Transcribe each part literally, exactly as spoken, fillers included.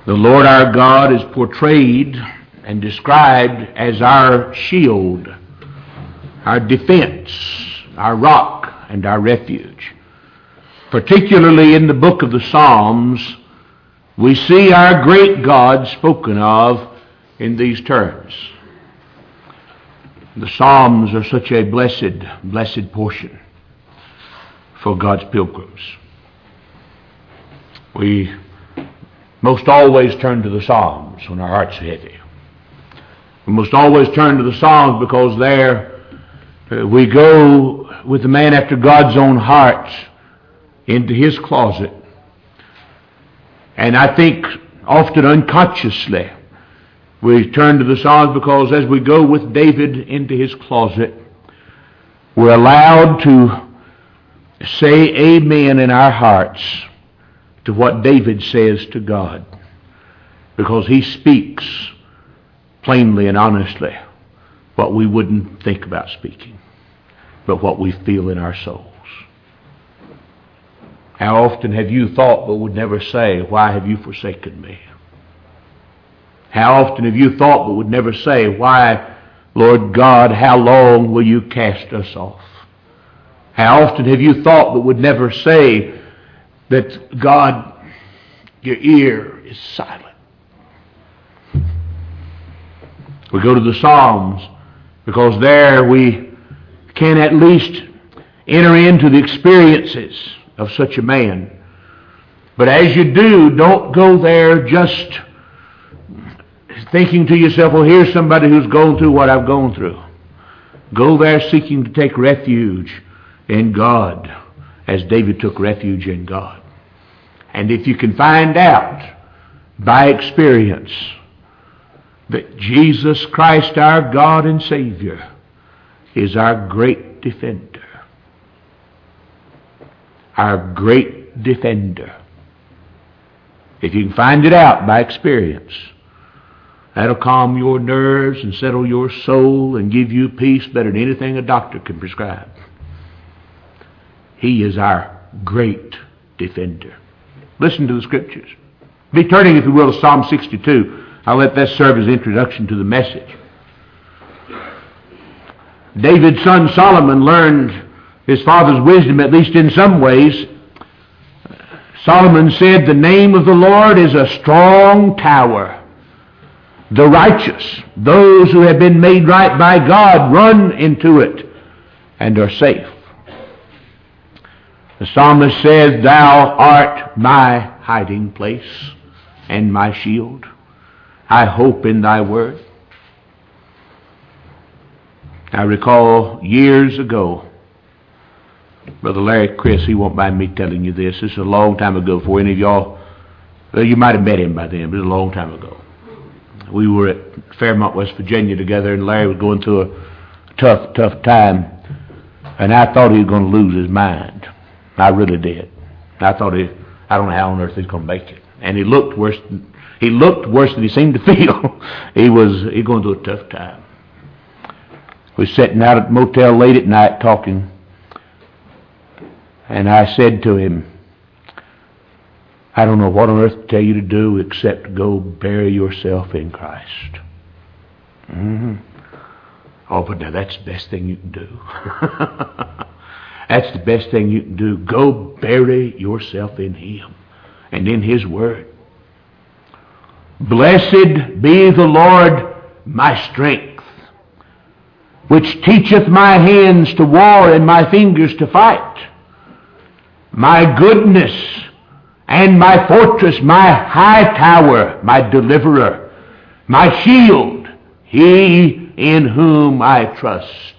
The Lord our God is portrayed and described as our shield, our defense, our rock, and our refuge. Particularly in the book of the Psalms, we see our great God spoken of in these terms. The Psalms are such a blessed, blessed portion for God's pilgrims. We most always turn to the Psalms when our hearts are heavy. We must always turn to the Psalms because there uh, we go with the man after God's own heart into his closet. And I think often unconsciously we turn to the Psalms because as we go with David into his closet, we're allowed to say amen in our hearts to what David says to God, because he speaks plainly and honestly what we wouldn't think about speaking, but what we feel in our souls. How often have you thought but would never say, "Why have you forsaken me?" How often have you thought but would never say, "Why, Lord God, how long will you cast us off?" How often have you thought but would never say that, "God, your ear is silent"? We go to the Psalms because there we can at least enter into the experiences of such a man. But as you do, don't go there just thinking to yourself, "Well, here's somebody who's gone through what I've gone through." Go there seeking to take refuge in God, as David took refuge in God. And if you can find out by experience that Jesus Christ, our God and Savior, is our great defender, our great defender, if you can find it out by experience, that'll calm your nerves and settle your soul and give you peace better than anything a doctor can prescribe. He is our great defender. Listen to the Scriptures. Be turning, if you will, to Psalm sixty-two. I'll let that serve as introduction to the message. David's son Solomon learned his father's wisdom, at least in some ways. Solomon said, "The name of the Lord is a strong tower. The righteous, those who have been made right by God, run into it and are safe." The psalmist says, "Thou art my hiding place and my shield. I hope in thy word." I recall years ago, Brother Larry Chris, he won't mind me telling you this. This is a long time ago for any of y'all. Well, you might have met him by then, but it was a long time ago. We were at Fairmont, West Virginia together, and Larry was going through a tough, tough time. And I thought he was going to lose his mind. I really did. I thought he, I don't know how on earth he's going to make it. And he looked worse than, he looked worse than he seemed to feel. he was he going through a tough time. We were sitting out at the motel late at night talking. And I said to him, "I don't know what on earth to tell you to do except go bury yourself in Christ." Mm-hmm. Oh, but now that's the best thing you can do. That's the best thing you can do. Go bury yourself in Him and in His Word. "Blessed be the Lord my strength, which teacheth my hands to war and my fingers to fight. My goodness and my fortress, my high tower, my deliverer, my shield, He in whom I trust."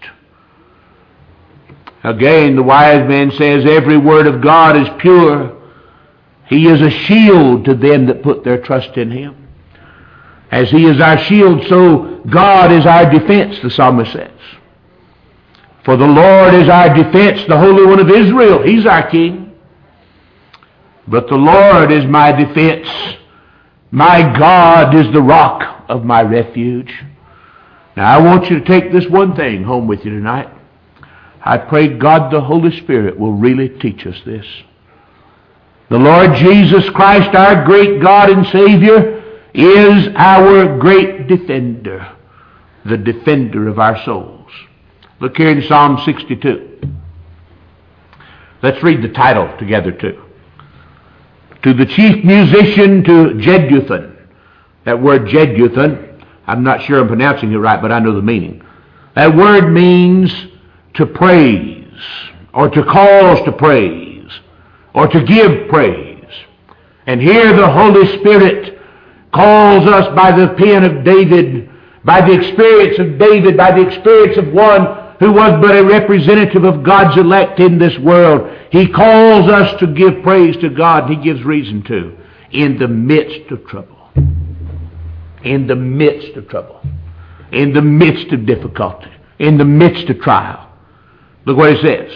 Again, the wise man says, "Every word of God is pure. He is a shield to them that put their trust in Him." As He is our shield, so God is our defense, the psalmist says. "For the Lord is our defense, the Holy One of Israel." He's our King. "But the Lord is my defense. My God is the rock of my refuge." Now I want you to take this one thing home with you tonight. I pray God the Holy Spirit will really teach us this. The Lord Jesus Christ, our great God and Savior, is our great defender, the defender of our souls. Look here in Psalm sixty-two. Let's read the title together too. To the chief musician, to Jeduthun. That word Jeduthun, I'm not sure I'm pronouncing it right, but I know the meaning. That word means to praise, or to cause to praise, or to give praise. And here the Holy Spirit calls us by the pen of David, by the experience of David, by the experience of one who was but a representative of God's elect in this world. He calls us to give praise to God. He gives reason to. In the midst of trouble. In the midst of trouble. In the midst of difficulty. In the midst of trial. Look what it says.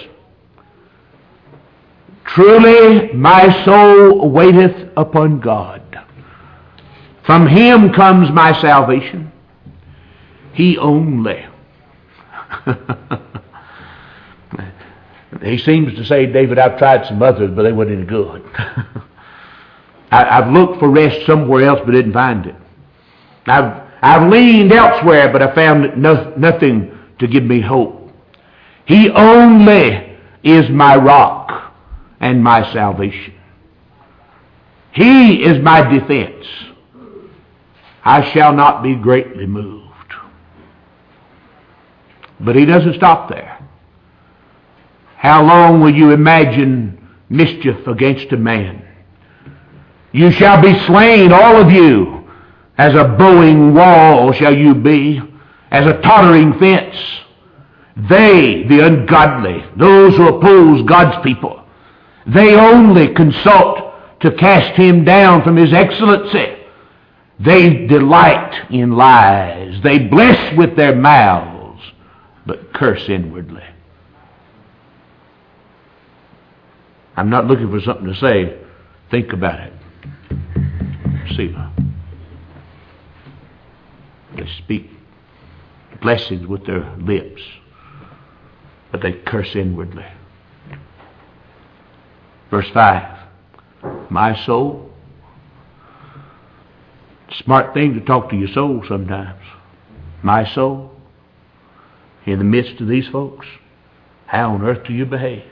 Truly my soul waiteth upon God. From Him comes my salvation. He only. He seems to say, David, I've tried some others, but they weren't any good. I, I've looked for rest somewhere else, but didn't find it. I've, I've leaned elsewhere, but I found no, nothing to give me hope. He only is my rock and my salvation. He is my defense. I shall not be greatly moved. But He doesn't stop there. How long will you imagine mischief against a man? You shall be slain, all of you. As a bowing wall shall you be, as a tottering fence. They, the ungodly, those who oppose God's people, they only consult to cast Him down from His excellency. They delight in lies. They bless with their mouths, but curse inwardly. I'm not looking for something to say. Think about it. See, they speak blessings with their lips, but they curse inwardly. Verse five. My soul. Smart thing to talk to your soul sometimes. My soul. In the midst of these folks, how on earth do you behave?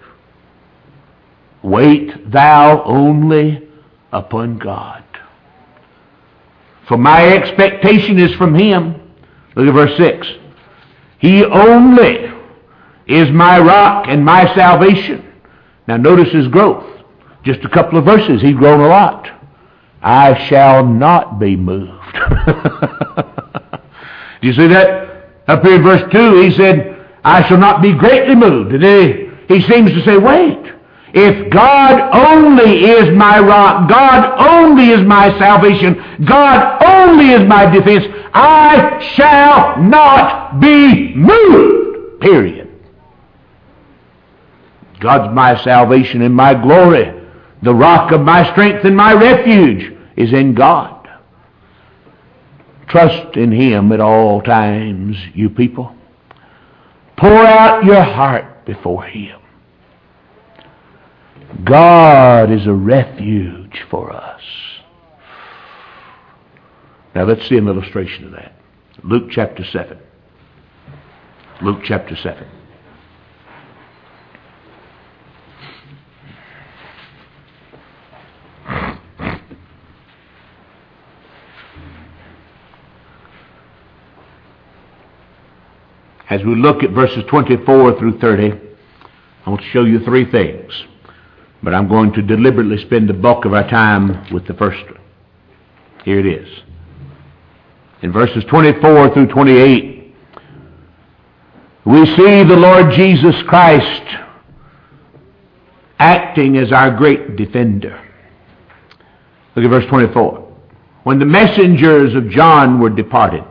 Wait thou only upon God. For my expectation is from Him. Look at verse six. He only is my rock and my salvation. Now notice His growth. Just a couple of verses, He's grown a lot. I shall not be moved. Do you see that? Up here in verse two, He said, I shall not be greatly moved. And he, he seems to say, wait. If God only is my rock, God only is my salvation, God only is my defense, I shall not be moved. Period. God's my salvation and my glory. The rock of my strength and my refuge is in God. Trust in Him at all times, you people. Pour out your heart before Him. God is a refuge for us. Now let's see an illustration of that. Luke chapter seven. Luke chapter seven. As we look at verses twenty-four through thirty, I want to show you three things. But I'm going to deliberately spend the bulk of our time with the first one. Here it is. In verses twenty-four through twenty-eight, we see the Lord Jesus Christ acting as our great defender. Look at verse twenty-four. When the messengers of John were departed,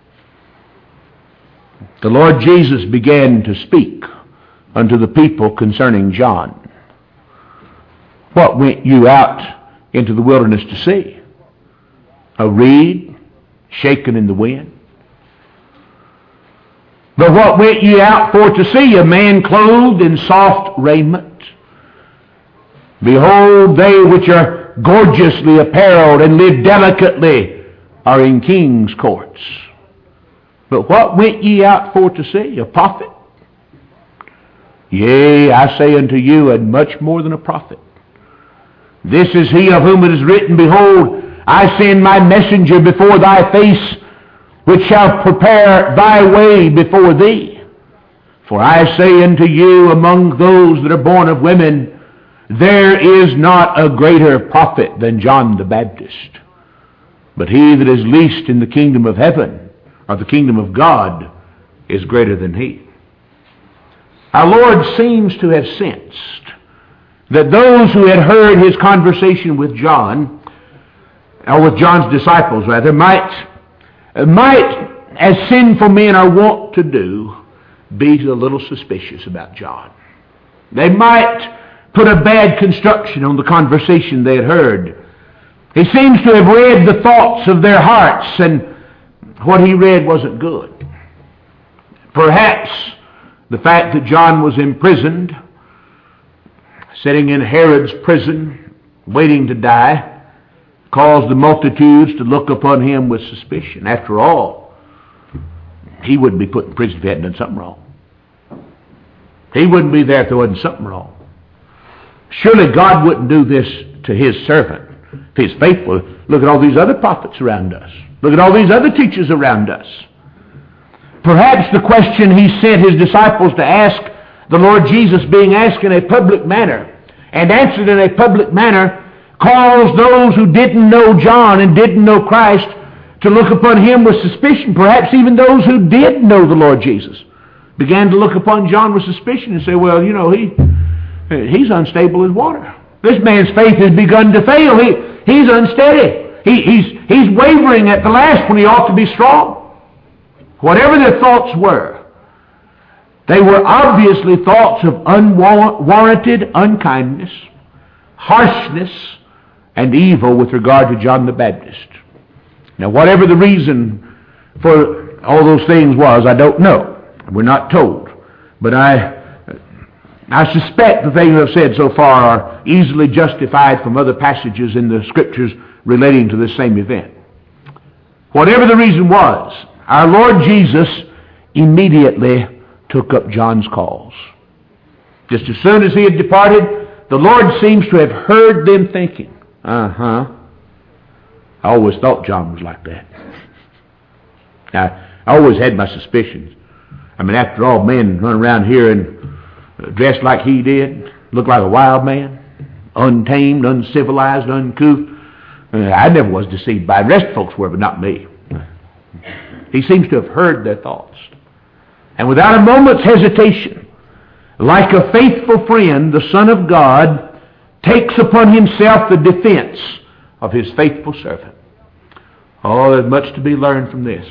the Lord Jesus began to speak unto the people concerning John. What went you out into the wilderness to see? A reed shaken in the wind? But what went ye out for to see? A man clothed in soft raiment? Behold, they which are gorgeously apparelled and live delicately or in king's courts. But what went ye out for to see? A prophet? Yea, I say unto you, and much more than a prophet. This is he of whom it is written, Behold, I send my messenger before thy face, which shall prepare thy way before thee. For I say unto you, among those that are born of women, there is not a greater prophet than John the Baptist. But he that is least in the kingdom of heaven, or the kingdom of God, is greater than he. Our Lord seems to have sensed that those who had heard his conversation with John, or with John's disciples rather, might, might, as sinful men are wont to do, be a little suspicious about John. They might put a bad construction on the conversation they had heard. He seems to have read the thoughts of their hearts, and what he read wasn't good. Perhaps the fact that John was imprisoned, sitting in Herod's prison, waiting to die, caused the multitudes to look upon him with suspicion. After all, he wouldn't be put in prison if he hadn't done something wrong. He wouldn't be there if there wasn't something wrong. Surely God wouldn't do this to his servant if he's faithful. Look at all these other prophets around us. Look at all these other teachers around us. Perhaps the question he sent his disciples to ask the Lord Jesus, being asked in a public manner and answered in a public manner, caused those who didn't know John and didn't know Christ to look upon him with suspicion. Perhaps even those who did know the Lord Jesus began to look upon John with suspicion and say, well, you know, he he's unstable as water. This man's faith has begun to fail. He, he's unsteady. He, he's, he's wavering at the last when he ought to be strong. Whatever their thoughts were, they were obviously thoughts of unwarranted unkindness, harshness, and evil with regard to John the Baptist. Now, whatever the reason for all those things was, I don't know. We're not told. But I, I suspect the things I've said so far are easily justified from other passages in the Scriptures relating to this same event. Whatever the reason was, our Lord Jesus immediately took up John's cause. Just as soon as he had departed, the Lord seems to have heard them thinking, uh-huh, I always thought John was like that. I, I always had my suspicions. I mean, after all, men run around here and dress like he did, look like a wild man, untamed, uncivilized, uncouth. Uh, I never was deceived by it. The rest of folks were, but not me. He seems to have heard their thoughts. And without a moment's hesitation, like a faithful friend, the Son of God takes upon himself the defense of his faithful servant. Oh, there's much to be learned from this.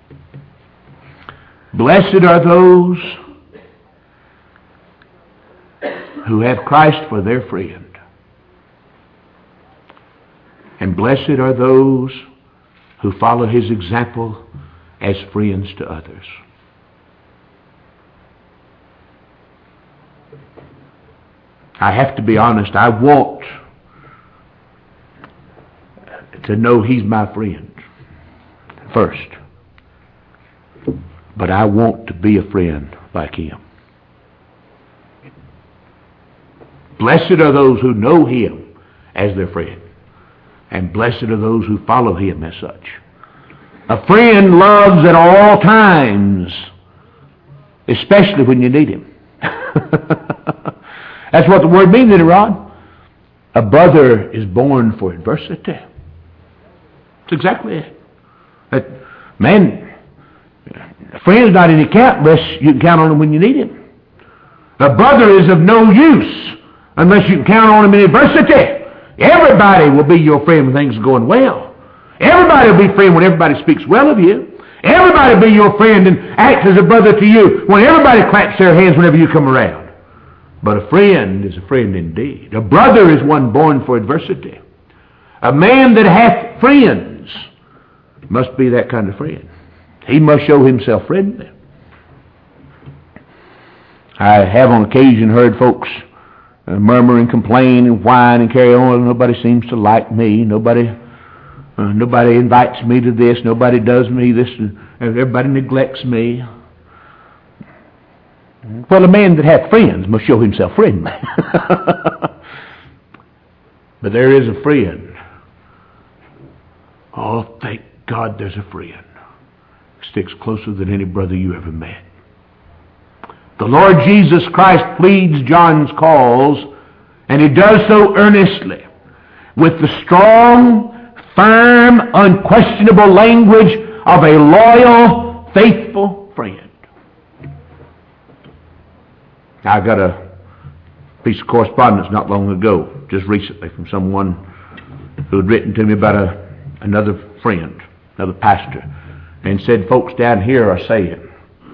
Blessed are those who have Christ for their friend. And blessed are those who follow his example as friends to others. I have to be honest, I want to know he's my friend first. But I want to be a friend like him. Blessed are those who know him as their friend. And blessed are those who follow him as such. A friend loves at all times, especially when you need him. That's what the word means, isn't it, Rod? A brother is born for adversity. That's exactly it. That, man, a friend's not any count unless you can count on him when you need him. A brother is of no use unless you can count on him in adversity. Everybody will be your friend when things are going well. Everybody will be friend when everybody speaks well of you. Everybody will be your friend and acts as a brother to you when everybody claps their hands whenever you come around. But a friend is a friend indeed. A brother is one born for adversity. A man that hath friends must be that kind of friend. He must show himself friendly. I have on occasion heard folks uh, murmur and complain and whine and carry on. Nobody seems to like me. Nobody Uh, nobody invites me to this. Nobody does me this. Everybody neglects me. Well, a man that hath friends must show himself friendly. But there is a friend. Oh, thank God there's a friend. Sticks closer than any brother you ever met. The Lord Jesus Christ pleads John's cause, and he does so earnestly, with the strong, firm, unquestionable language of a loyal, faithful friend. I got a piece of correspondence not long ago, just recently, from someone who had written to me about a, another friend, another pastor, and said, folks down here are saying.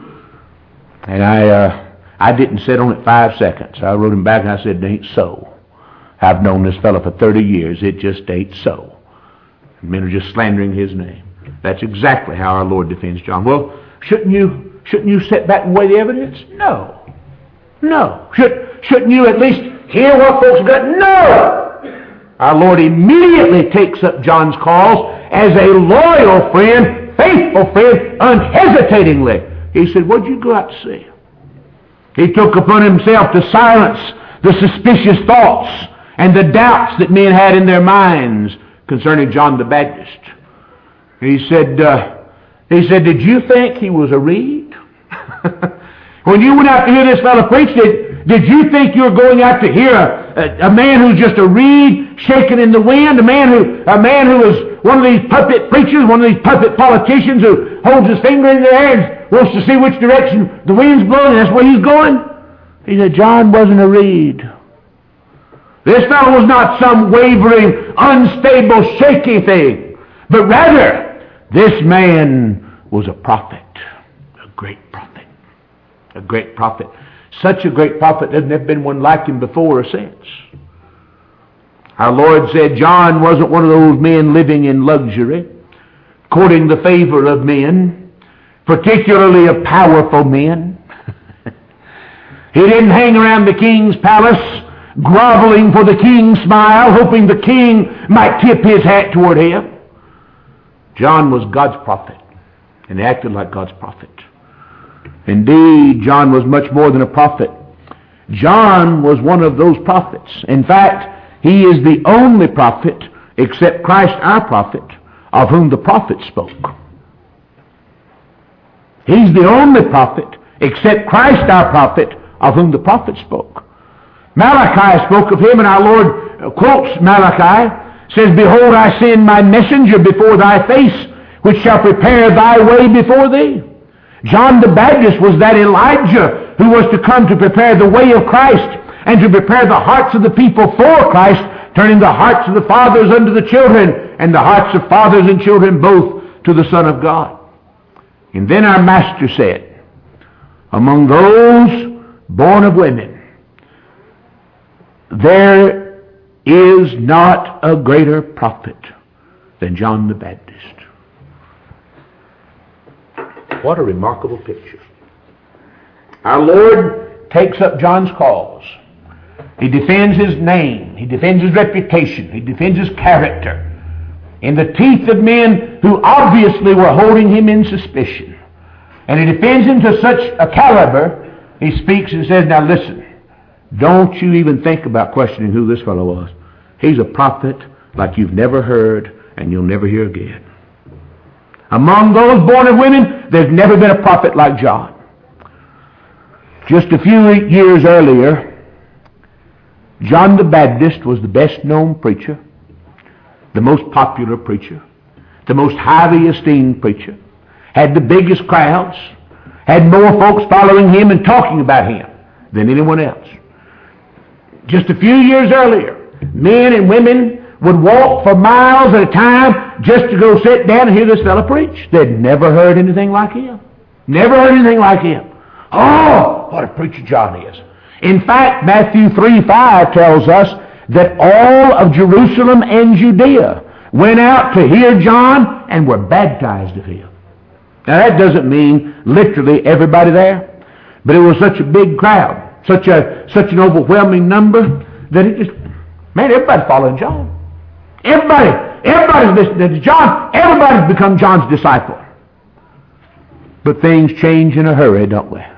And I uh, I didn't sit on it five seconds. I wrote him back and I said, it ain't so. I've known this fellow for thirty years. It just ain't so. Men are just slandering his name. That's exactly how our Lord defends John. Well, shouldn't you shouldn't you sit back and weigh the evidence? No. No. Should, shouldn't you at least hear what folks got? No. Our Lord immediately takes up John's cause as a loyal friend, faithful friend, unhesitatingly. He said, what'd you go out to see? He took upon himself to silence the suspicious thoughts and the doubts that men had in their minds concerning John the Baptist. He said, uh, he said, did you think he was a reed? When you went out to hear this fellow preach, did, did you think you were going out to hear a, a, a man who's just a reed shaking in the wind, a man who a man who is one of these puppet preachers, one of these puppet politicians who holds his finger in the air and wants to see which direction the wind's blowing, and that's where he's going? He said, John wasn't a reed. This fellow was not some wavering, unstable, shaky thing, but rather, this man was a prophet, a great prophet. A great prophet. Such a great prophet, there's never been one like him before or since. Our Lord said John wasn't one of those men living in luxury, courting the favor of men, particularly of powerful men. He didn't hang around the king's palace, groveling for the king's smile, hoping the king might tip his hat toward him. John was God's prophet, and he acted like God's prophet. Indeed, John was much more than a prophet. John was one of those prophets. In fact, he is the only prophet, except Christ our prophet, of whom the prophets spoke. He's the only prophet, except Christ our prophet, of whom the prophets spoke. Malachi spoke of him, and our Lord quotes Malachi, says, behold, I send my messenger before thy face, which shall prepare thy way before thee. John the Baptist was that Elijah who was to come to prepare the way of Christ and to prepare the hearts of the people for Christ, turning the hearts of the fathers unto the children and the hearts of fathers and children both to the Son of God. And then our Master said, among those born of women, there is not a greater prophet than John the Baptist. What a remarkable picture. Our Lord takes up John's cause. He defends his name. He defends his reputation. He defends his character in the teeth of men who obviously were holding him in suspicion. And he defends him to such a caliber, he speaks and says, now listen, don't you even think about questioning who this fellow was. He's a prophet like you've never heard and you'll never hear again. Among those born of women, there's never been a prophet like John. Just a few years earlier, John the Baptist was the best known preacher, the most popular preacher, the most highly esteemed preacher, had the biggest crowds, had more folks following him and talking about him than anyone else. Just a few years earlier, men and women would walk for miles at a time just to go sit down and hear this fellow preach. They'd never heard anything like him. Never heard anything like him. Oh, what a preacher John is. In fact, Matthew three five tells us that all of Jerusalem and Judea went out to hear John and were baptized of him. Now that doesn't mean literally everybody there, but it was such a big crowd, such a such an overwhelming number that it just, man, everybody following John. Everybody, Everybody's listening to John. Everybody's become John's disciple. But things change in a hurry, don't we?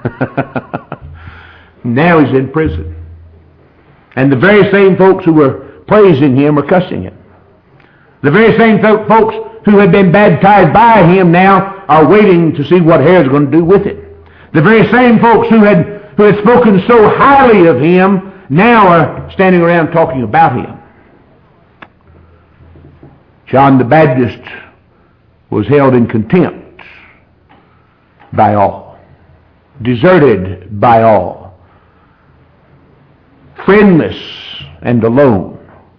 Now he's in prison. And the very same folks who were praising him are cussing him. The very same folks who had been baptized by him now are waiting to see what Herod's going to do with it. The very same folks who had, who had spoken so highly of him now are standing around talking about him. John the Baptist was held in contempt by all, deserted by all, friendless and alone.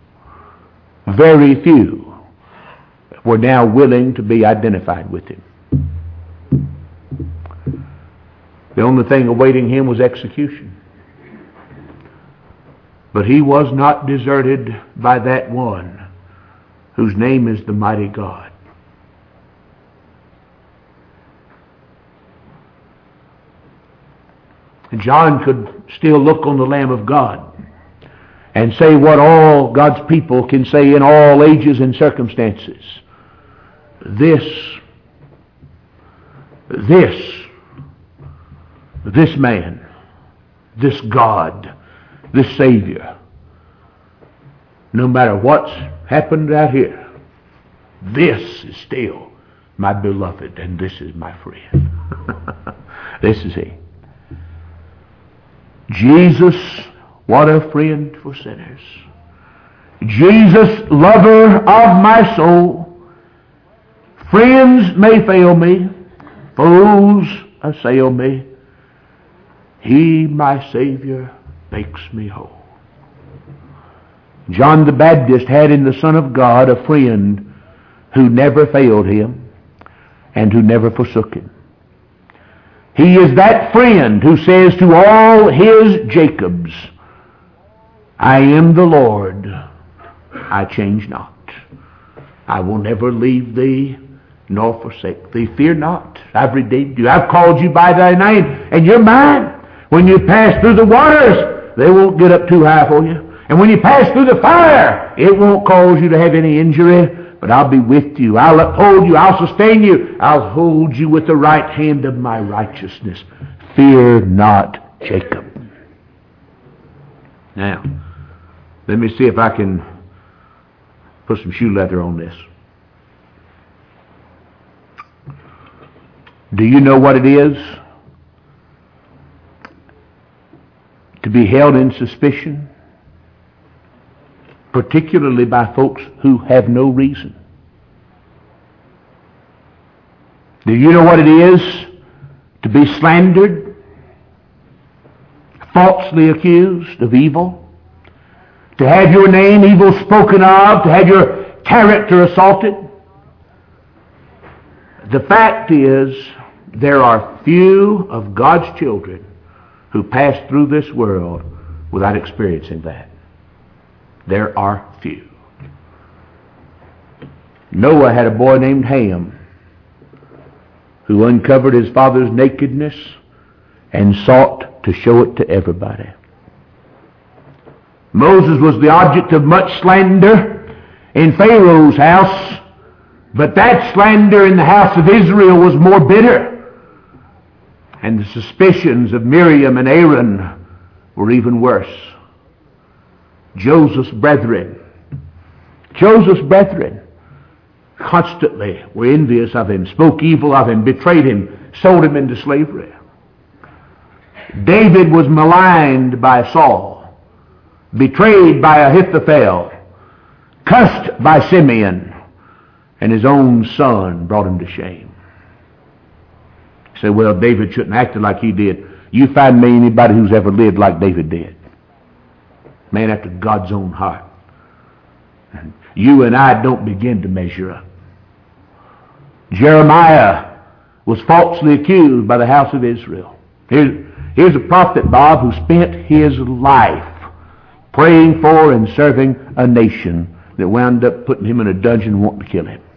Very few were now willing to be identified with him. The only thing awaiting him was execution. But he was not deserted by that one whose name is the mighty God. And John could still look on the Lamb of God and say what all God's people can say in all ages and circumstances. This, this, this man, this God, this Savior, no matter what's happened out here, this is still my beloved, and this is my friend. This is he. Jesus, what a friend for sinners. Jesus, lover of my soul. Friends may fail me, foes assail me. He, my Savior, makes me whole. John the Baptist had in the Son of God a friend who never failed him and who never forsook him. He is that friend who says to all his Jacobs, I am the Lord, I change not. I will never leave thee nor forsake thee. Fear not, I've redeemed you. I've called you by thy name, and you're mine. When you pass through the waters, they won't get up too high for you. And when you pass through the fire, it won't cause you to have any injury, but I'll be with you. I'll uphold you. I'll sustain you. I'll hold you with the right hand of my righteousness. Fear not, Jacob. Now, let me see if I can put some shoe leather on this. Do you know what it is to be held in suspicion, particularly by folks who have no reason? Do you know what it is to be slandered, falsely accused of evil, to have your name evil spoken of, to have your character assaulted? The fact is, there are few of God's children who pass through this world without experiencing that. There are few. Noah had a boy named Ham who uncovered his father's nakedness and sought to show it to everybody. Moses was the object of much slander in Pharaoh's house, but that slander in the house of Israel was more bitter. And the suspicions of Miriam and Aaron were even worse. Joseph's brethren, Joseph's brethren constantly were envious of him, spoke evil of him, betrayed him, sold him into slavery. David was maligned by Saul, betrayed by Ahithophel, cussed by Simeon, and his own son brought him to shame. Say, well, David shouldn't have acted like he did. You find me anybody who's ever lived like David did. Man after God's own heart. And you and I don't begin to measure up. Jeremiah was falsely accused by the house of Israel. Here's, here's a prophet, Bob, who spent his life praying for and serving a nation that wound up putting him in a dungeon and wanting to kill him.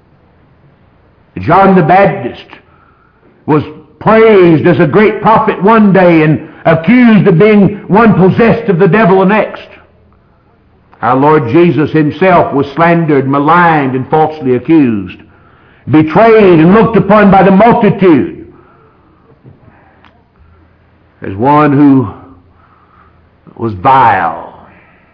John the Baptist was praised as a great prophet one day and accused of being one possessed of the devil the next. Our Lord Jesus himself was slandered, maligned, and falsely accused, betrayed and looked upon by the multitude as one who was vile,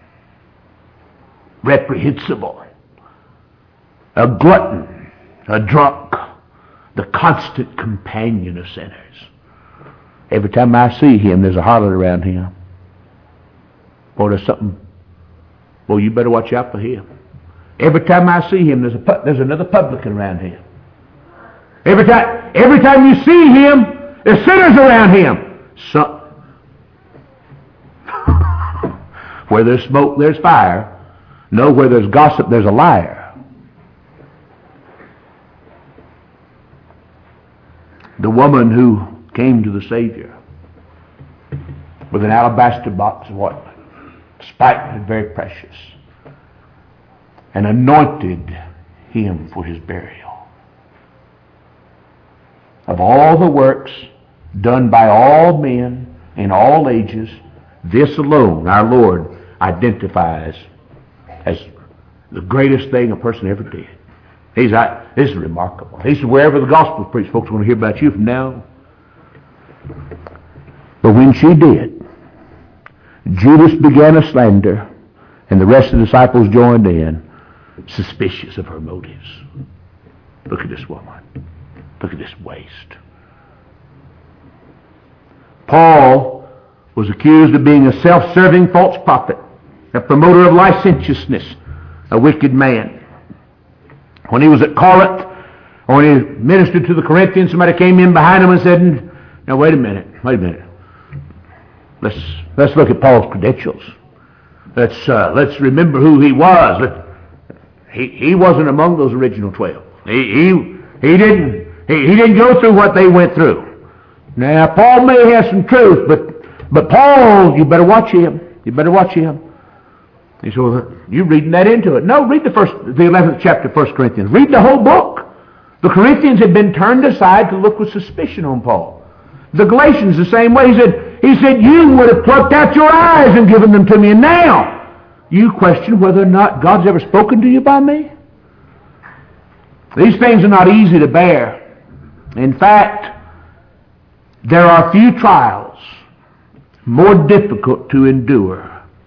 reprehensible, a glutton, a drunk, the constant companion of sinners. Every time I see him, there's a harlot around him. Or there's something, well, you better watch out for him. Every time I see him, there's a there's another publican around him. Every time, every time you see him, there's sinners around him. So, where there's smoke, there's fire. No, where there's gossip, there's a liar. The woman who came to the Savior with an alabaster box of ointment, spikenard, very precious, and anointed him for his burial. Of all the works done by all men in all ages, this alone our Lord identifies as the greatest thing a person ever did. He's like, this is remarkable. He said, wherever the gospel is preached, folks are going to hear about you from now on. But when she did, Judas began a slander, and the rest of the disciples joined in, suspicious of her motives. Look at this woman. Look at this waste. Paul was accused of being a self-serving false prophet, a promoter of licentiousness, a wicked man. When he was at Corinth, or when he ministered to the Corinthians, somebody came in behind him and said, now wait a minute, wait a minute. Let's let's look at Paul's credentials. Let's uh, let's remember who he was. Let, he he wasn't among those original twelve. He he he didn't he, he didn't go through what they went through. Now Paul may have some truth, but but Paul, you better watch him. You better watch him. He said, well, you reading that into it? No, read the first, the eleventh chapter of First Corinthians. Read the whole book. The Corinthians had been turned aside to look with suspicion on Paul. The Galatians the same way. He said, he said, you would have plucked out your eyes and given them to me, and now you question whether or not God's ever spoken to you by me? These things are not easy to bear. In fact, there are few trials more difficult to endure.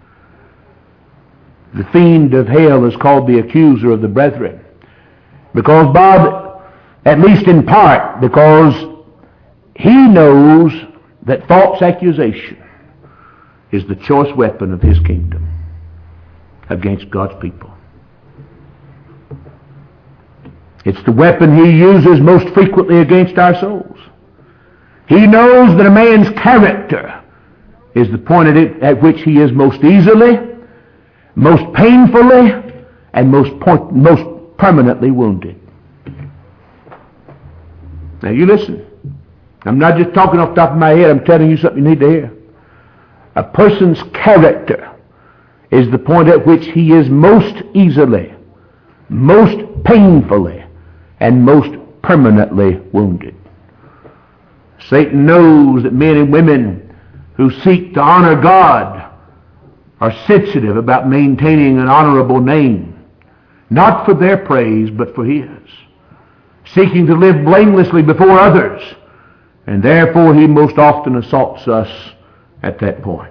The fiend of hell is called the accuser of the brethren. Because Bob, at least in part, because he knows that false accusation is the choice weapon of his kingdom against God's people. It's the weapon he uses most frequently against our souls. He knows that a man's character is the point at, it, at which he is most easily, most painfully, and most point, most permanently wounded. Now you listen. I'm not just talking off the top of my head. I'm telling you something you need to hear. A person's character is the point at which he is most easily, most painfully, and most permanently wounded. Satan knows that men and women who seek to honor God are sensitive about maintaining an honorable name, not for their praise, but for his, seeking to live blamelessly before others, and therefore he most often assaults us at that point.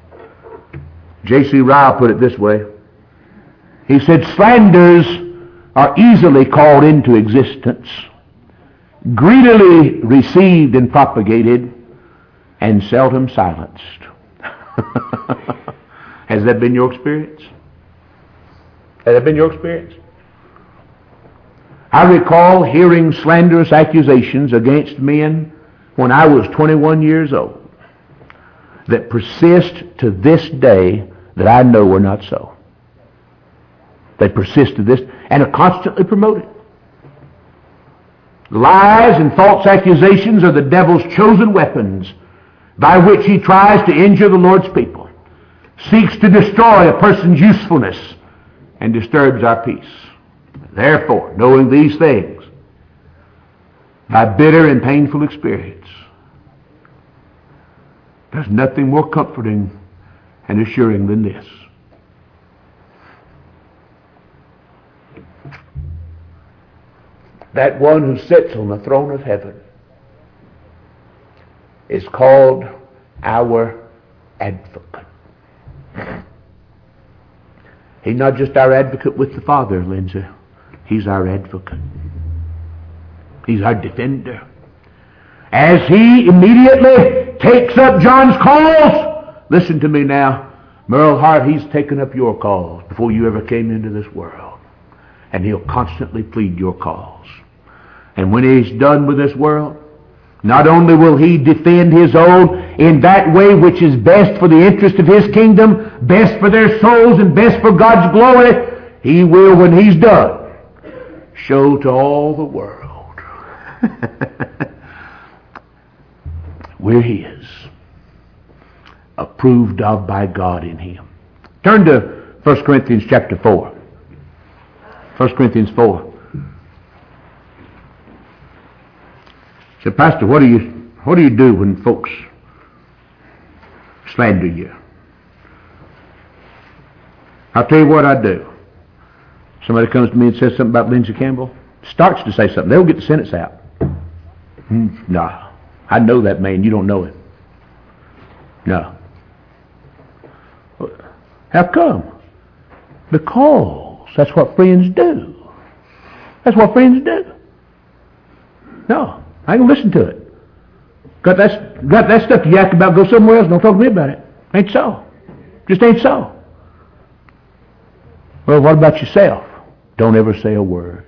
J C Ryle put it this way. He said, slanders are easily called into existence, greedily received and propagated, and seldom silenced. Has that been your experience? Has that been your experience? I recall hearing slanderous accusations against men when I was twenty-one years old that persist to this day that I know were not so. They persist to this and are constantly promoted. Lies and false accusations are the devil's chosen weapons by which he tries to injure the Lord's people, seeks to destroy a person's usefulness, and disturbs our peace. Therefore, knowing these things, by bitter and painful experience, there's nothing more comforting and assuring than this. that one who sits on the throne of heaven is called our advocate. He's not just our advocate with the Father, Lindsay. He's our advocate. He's our defender. As he immediately takes up John's calls, listen to me now, Merle Hart, he's taken up your calls before you ever came into this world. And he'll constantly plead your cause. And when he's done with this world, not only will he defend his own in that way which is best for the interest of his kingdom, best for their souls, and best for God's glory, he will, when he's done, show to all the world we're his, approved of by God in him. Turn to First Corinthians chapter four. First Corinthians four. So, Pastor, what do you what do you do when folks slander you? I'll tell you what I do. Somebody comes to me and says something about Lindsay Campbell, starts to say something, they'll get the sentence out. Hmm, no, I know that man. You don't know him. No. How come? Because that's what friends do. That's what friends do. No, I ain't gonna listen to it. Got that, got that stuff to yak about, go somewhere else, don't talk to me about it. Ain't so. Just ain't so. Well, what about yourself? Don't ever say a word.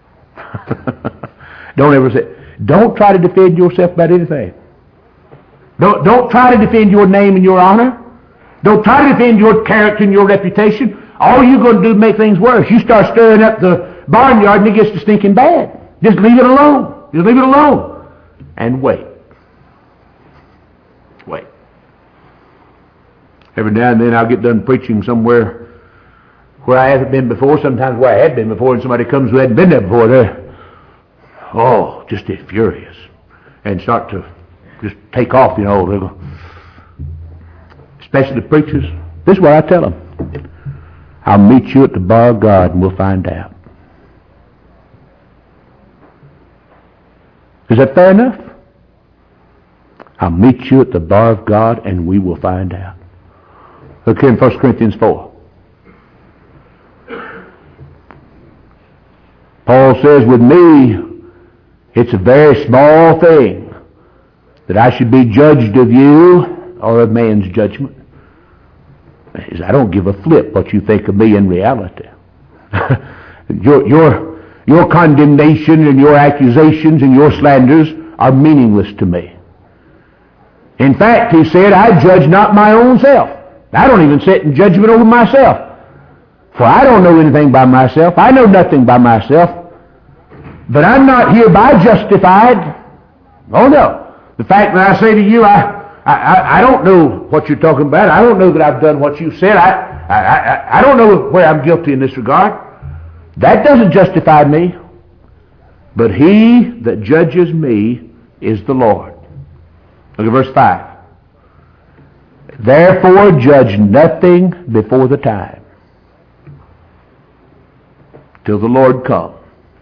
Don't ever say, don't try to defend yourself about anything. Don't, don't try to defend your name and your honor. Don't try to defend your character and your reputation. All you're going to do is make things worse. You start stirring up the barnyard and it gets to stinking bad. Just leave it alone. Just leave it alone. And wait. Wait. Every now and then I'll get done preaching somewhere where I haven't been before, sometimes where I had been before, and somebody comes who hadn't been there before. They're, oh, just get furious and start to just take off, you know. They're going, especially the preachers. This is what I tell them. I'll meet you at the bar of God and we'll find out. Is that fair enough? I'll meet you at the bar of God and we will find out. Look here in First Corinthians four. Paul says, with me, it's a very small thing that I should be judged of you or of man's judgment. I don't give a flip what you think of me in reality. your, your, your condemnation and your accusations and your slanders are meaningless to me. In fact, he said, I judge not my own self. I don't even sit in judgment over myself. For I don't know anything by myself. I know nothing by myself. But I'm not hereby justified. Oh no. The fact that I say to you, I, I, I don't know what you're talking about. I don't know that I've done what you said. I, I, I, I don't know where I'm guilty in this regard. That doesn't justify me. But he that judges me is the Lord. Look at verse five. Therefore judge nothing before the time, till the Lord come,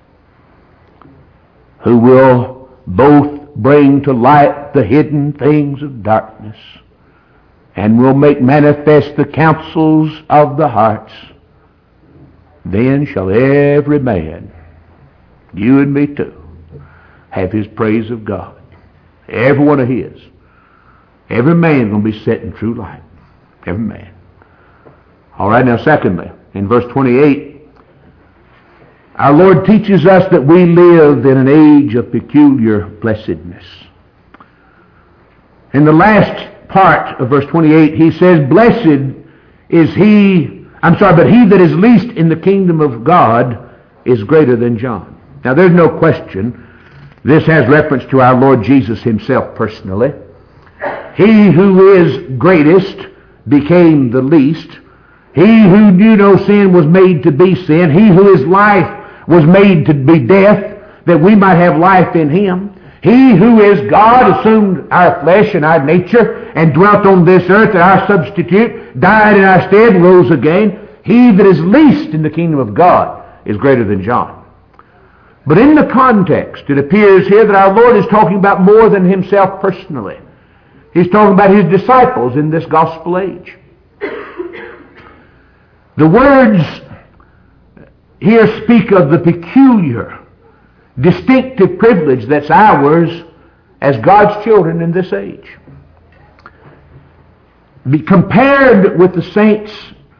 who will both bring to light the hidden things of darkness, and will make manifest the counsels of the hearts. Then shall every man, you and me too, have his praise of God. Every one of his. Every man going to be set in true light. Every man. All right, now secondly, in verse twenty-eight, our Lord teaches us that we live in an age of peculiar blessedness. In the last part of verse twenty-eight, he says, blessed is he, I'm sorry, but he that is least in the kingdom of God is greater than John. Now there's no question. This has reference to our Lord Jesus himself personally. He who is greatest became the least. He who knew no sin was made to be sin. He who is life was made to be death, that we might have life in him. He who is God assumed our flesh and our nature and dwelt on this earth as our substitute, died in our stead, and rose again. He that is least in the kingdom of God is greater than John. But in the context, it appears here that our Lord is talking about more than himself personally. He's talking about his disciples in this gospel age. The words here speak of the peculiar, distinctive privilege that's ours as God's children in this age. Be compared with the saints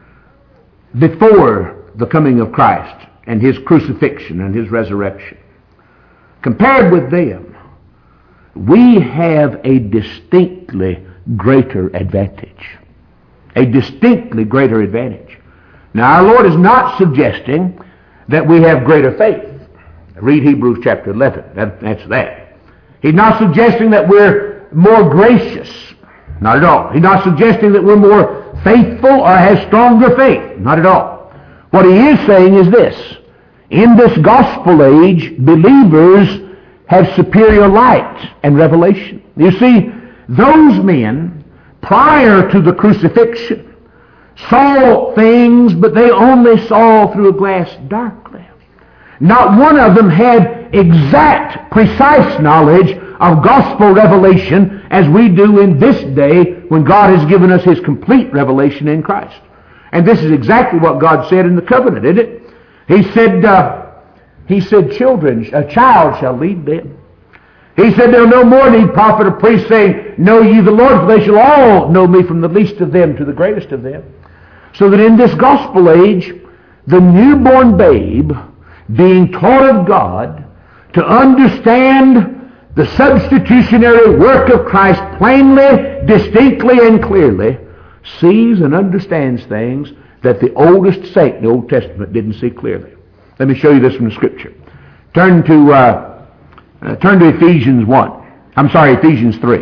before the coming of Christ and his crucifixion and his resurrection. Compared with them, we have a distinctly greater advantage. A distinctly greater advantage. Now, our Lord is not suggesting that we have greater faith. Read Hebrews chapter eleven. That, that's that. He's not suggesting that we're more gracious. Not at all. He's not suggesting that we're more faithful or have stronger faith. Not at all. What he is saying is this. In this gospel age, believers have superior light and revelation. You see, those men, prior to the crucifixion, saw things, but they only saw through a glass darkly. Not one of them had exact, precise knowledge of gospel revelation as we do in this day when God has given us his complete revelation in Christ. And this is exactly what God said in the covenant, isn't it? He said, uh, he said, children, a child shall lead them. He said, they'll no more need prophet or priest saying, know ye the Lord, for they shall all know me from the least of them to the greatest of them. So that in this gospel age, the newborn babe being taught of God to understand the substitutionary work of Christ plainly, distinctly, and clearly, sees and understands things that the oldest saint in the Old Testament didn't see clearly. Let me show you this from the Scripture. Turn to uh, uh, turn to Ephesians one. I'm sorry, Ephesians three.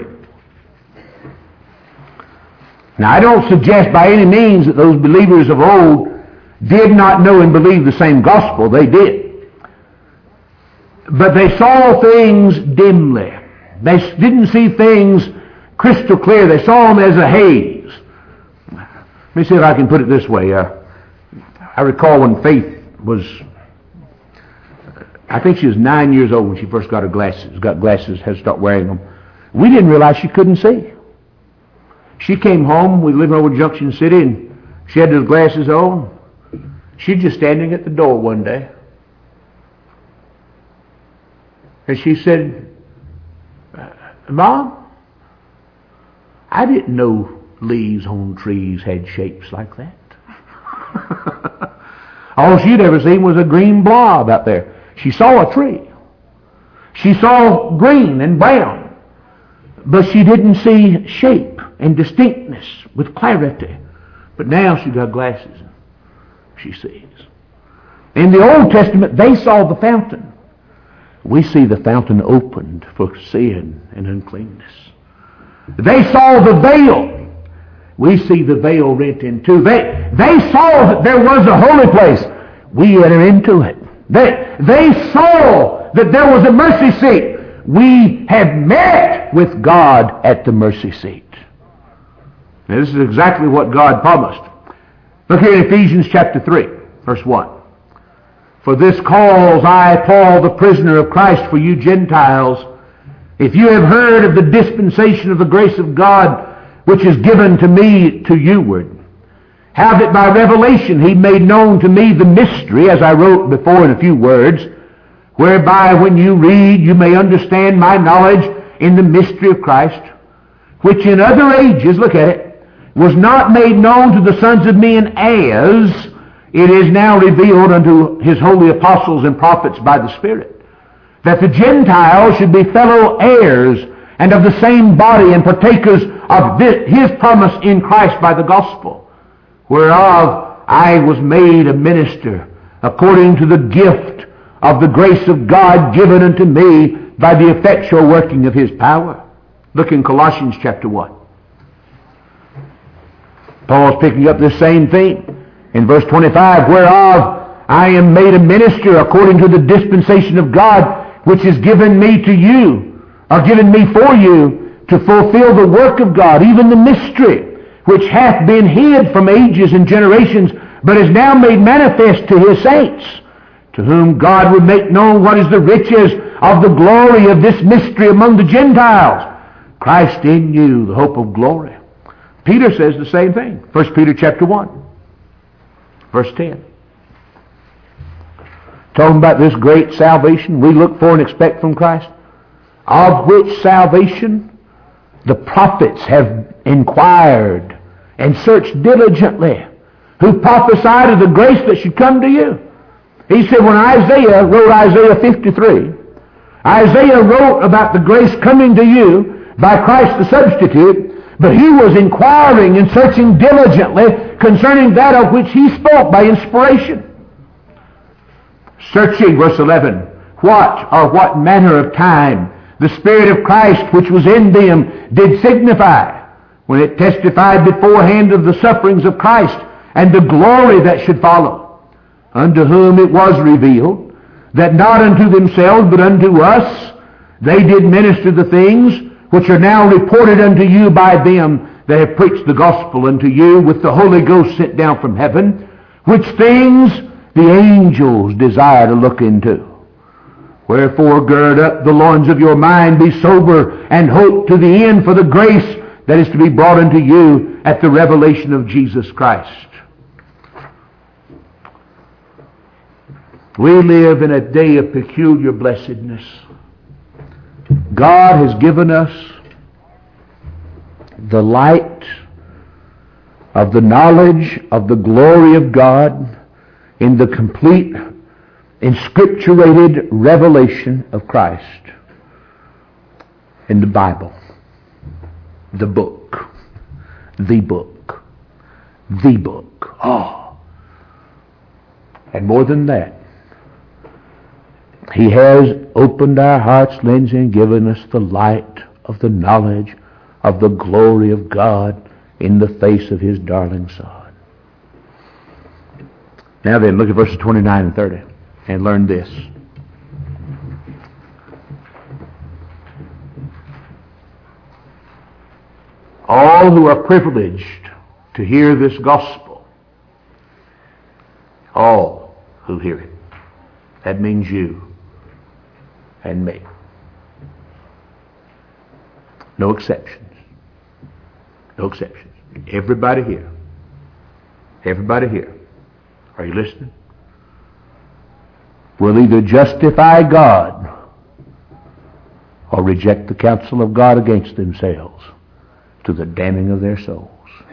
Now, I don't suggest by any means that those believers of old did not know and believe the same gospel. They did. But they saw things dimly. They didn't see things crystal clear. They saw them as a haze. Let me see if I can put it this way. Uh, I recall when Faith was, I think she was nine years old when she first got her glasses, got glasses, had to start wearing them. We didn't realize she couldn't see. She came home, we lived over Junction City, and she had those glasses on. She's just standing at the door one day. And she said, Mom, I didn't know leaves on trees had shapes like that. All she'd ever seen was a green blob out there. She saw a tree. She saw green and brown. But she didn't see shape and distinctness with clarity. But now she's got glasses. She sees. In the Old Testament, they saw the fountain. We see the fountain opened for sin and uncleanness. They saw the veil. We see the veil rent in two. They, they saw that there was a holy place. We enter into it. They, they saw that there was a mercy seat. We have met with God at the mercy seat. Now, this is exactly what God promised. Look here in Ephesians chapter three, verse one. For this cause I, Paul, the prisoner of Christ for you Gentiles, if you have heard of the dispensation of the grace of God, which is given to me to youward, how that by revelation he made known to me the mystery, as I wrote before in a few words, whereby when you read you may understand my knowledge in the mystery of Christ, which in other ages, look at it, was not made known to the sons of men as it is now revealed unto his holy apostles and prophets by the Spirit, that the Gentiles should be fellow heirs and of the same body and partakers of this, his promise in Christ by the gospel, whereof I was made a minister according to the gift of the grace of God given unto me by the effectual working of his power. Look in Colossians chapter one. Paul's picking up this same theme in verse twenty-five, whereof I am made a minister according to the dispensation of God, which is given me to you, or given me for you, to fulfill the work of God, even the mystery, which hath been hid from ages and generations, but is now made manifest to his saints, to whom God would make known what is the riches of the glory of this mystery among the Gentiles, Christ in you, the hope of glory. Peter says the same thing. First Peter chapter one, verse ten. Talking about this great salvation we look for and expect from Christ, of which salvation the prophets have inquired and searched diligently, who prophesied of the grace that should come to you. He said when Isaiah wrote Isaiah fifty-three, Isaiah wrote about the grace coming to you by Christ the substitute, but he was inquiring and searching diligently concerning that of which he spoke by inspiration. Searching, verse eleven, what or what manner of time the Spirit of Christ which was in them did signify, when it testified beforehand of the sufferings of Christ and the glory that should follow, unto whom it was revealed, that not unto themselves but unto us they did minister the things which are now reported unto you by them that have preached the gospel unto you with the Holy Ghost sent down from heaven, which things the angels desire to look into. Wherefore gird up the loins of your mind, be sober, and hope to the end for the grace that is to be brought unto you at the revelation of Jesus Christ. We live in a day of peculiar blessedness. God has given us the light of the knowledge of the glory of God in the complete inscripturated revelation of Christ in the Bible, the book, the book, the book. Oh. And more than that, He has opened our heart's lens and given us the light of the knowledge of the glory of God in the face of His darling Son. Now then, look at verses twenty-nine and thirty and learn this. All who are privileged to hear this gospel, all who hear it, that means you and me. No exceptions. No exceptions. Everybody here. Everybody here. Are you listening? Will either justify God or reject the counsel of God against themselves to the damning of their souls.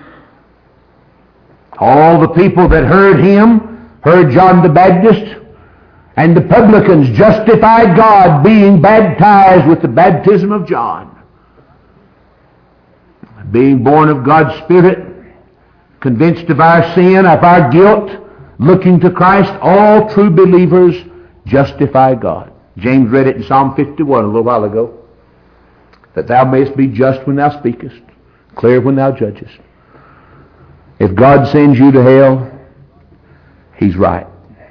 All the people that heard him, heard John the Baptist, and the publicans justified God being baptized with the baptism of John. Being born of God's Spirit, convinced of our sin, of our guilt, looking to Christ, all true believers justify God. James read it in Psalm fifty-one a little while ago. That thou mayest be just when thou speakest, clear when thou judgest. If God sends you to hell, He's right.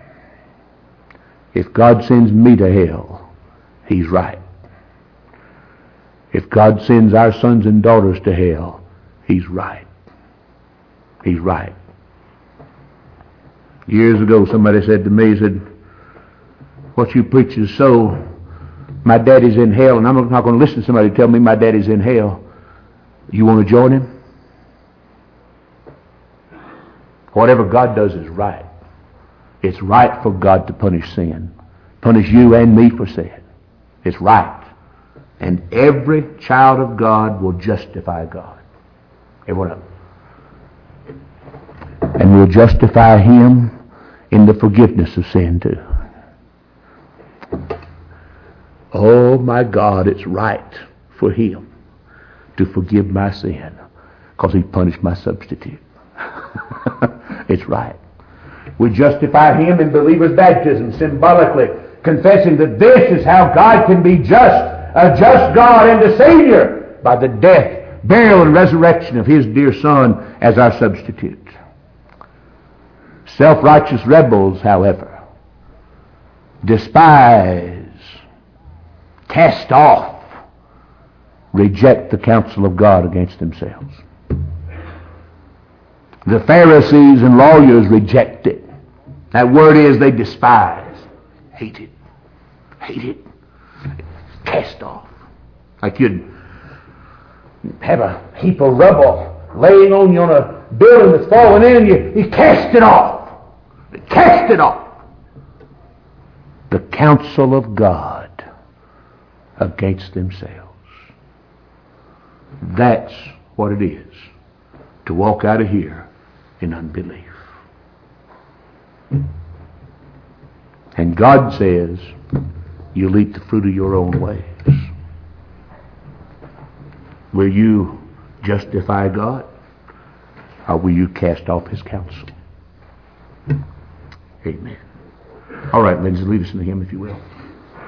If God sends me to hell, He's right. If God sends our sons and daughters to hell, He's right. He's right. Years ago, somebody said to me, he said, what you preach is so, my daddy's in hell, and I'm not going to listen to somebody tell me my daddy's in hell. You want to join him? Whatever God does is right. It's right for God to punish sin. Punish you and me for sin. It's right. And every child of God will justify God. Every one of them. And will justify Him in the forgiveness of sin too. Oh my God, it's right for Him to forgive my sin because He punished my substitute. It's right. We justify Him in believers' baptism, symbolically confessing that this is how God can be just, a just God and a Savior, by the death, burial, and resurrection of His dear Son as our substitute. Self-righteous rebels, however, despise, cast off, reject the counsel of God against themselves. The Pharisees and lawyers reject it. That word is they despise. hate it. Hate it. Cast off. Like you'd have a heap of rubble laying on you on a building that's falling in, and you, you cast it off. Cast it off. The counsel of God against themselves. That's what it is to walk out of here in unbelief. And God says, you'll eat the fruit of your own ways. Will you justify God, or will you cast off His counsel? Amen. All right, ladies, lead us in the hymn if you will.